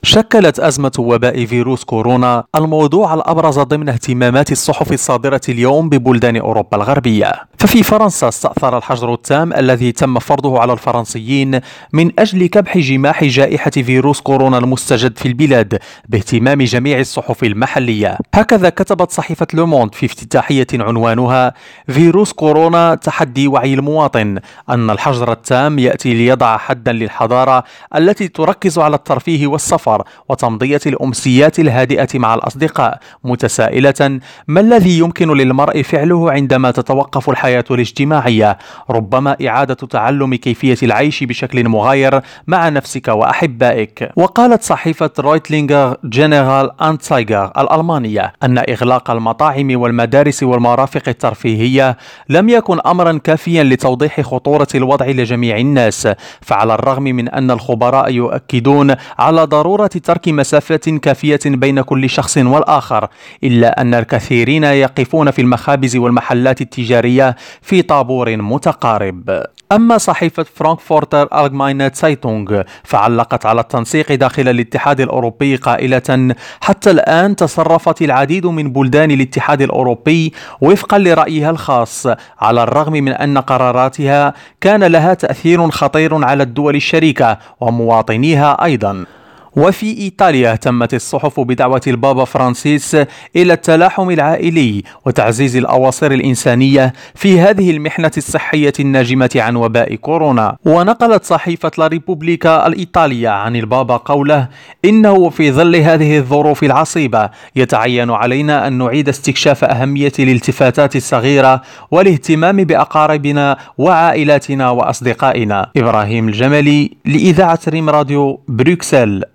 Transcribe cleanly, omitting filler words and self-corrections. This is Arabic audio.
شكلت أزمة وباء فيروس كورونا الموضوع الأبرز ضمن اهتمامات الصحف الصادرة اليوم ببلدان أوروبا الغربية. ففي فرنسا استأثر الحظر التام الذي تم فرضه على الفرنسيين من أجل كبح جماح جائحة فيروس كورونا المستجد في البلاد باهتمام جميع الصحف المحلية. هكذا كتبت صحيفة لوموند في افتتاحية عنوانها فيروس كورونا تحدي وعي المواطن أن الحظر التام يأتي ليضع حدا للحضارة التي تركز على الترفيه والسفر وتمضية الأمسيات الهادئة مع الأصدقاء، متسائلة ما الذي يمكن للمرء فعله عندما تتوقف الحياة الاجتماعية؟ ربما إعادة تعلم كيفية العيش بشكل مغاير مع نفسك وأحبائك. وقالت صحيفة رويتلينغر جنرال أنتسايغر الألمانية أن إغلاق المطاعم والمدارس والمرافق الترفيهية لم يكن أمرا كافيا لتوضيح خطورة الوضع لجميع الناس، فعلى الرغم من أن الخبراء يؤكدون على ضرورة ترك مسافة كافية بين كل شخص والآخر، إلا أن الكثيرين يقفون في المخابز والمحلات التجارية في طابور متقارب. أما صحيفة فرانكفورتر ألجماينه تسايتونغ فعلقت على التنسيق داخل الاتحاد الأوروبي قائلة: حتى الآن تصرفت العديد من بلدان الاتحاد الأوروبي وفقا لرأيها الخاص، على الرغم من أن قراراتها كان لها تأثير خطير على الدول الشريكة ومواطنيها أيضا. وفي إيطاليا اهتمت الصحف بدعوة البابا فرانسيس إلى التلاحم العائلي وتعزيز الأواصر الإنسانية في هذه المحنة الصحية الناجمة عن وباء كورونا. ونقلت صحيفة لا ريبوبليكا الإيطالية عن البابا قوله: إنه في ظل هذه الظروف العصيبة يتعين علينا أن نعيد استكشاف أهمية الالتفاتات الصغيرة والاهتمام بأقاربنا وعائلاتنا وأصدقائنا. إبراهيم الجملي لإذاعة ريم راديو بروكسل.